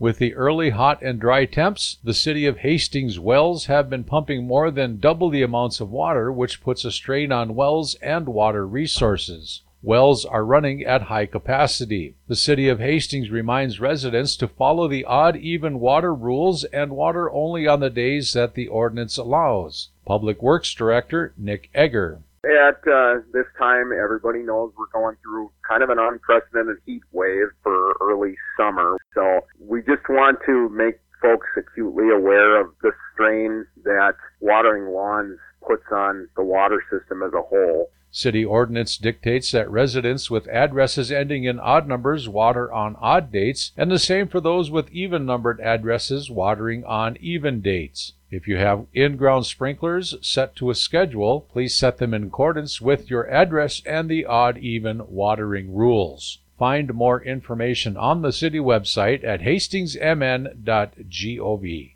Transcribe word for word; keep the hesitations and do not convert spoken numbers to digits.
With the early hot and dry temps, the city of Hastings wells have been pumping more than double the amounts of water, which puts a strain on wells and water resources. Wells are running at high capacity. The city of Hastings reminds residents to follow the odd-even water rules and water only on the days that the ordinance allows. Public Works Director Nick Egger. At uh, this time, everybody knows we're going through kind of an unprecedented heat wave for early summer. So we just want to make folks acutely aware of the strain that watering lawns puts on the water system as a whole. City ordinance dictates that residents with addresses ending in odd numbers water on odd dates, and the same for those with even-numbered addresses watering on even dates. If you have in-ground sprinklers set to a schedule, please set them in accordance with your address and the odd-even watering rules. Find more information on the city website at hastings m n dot gov.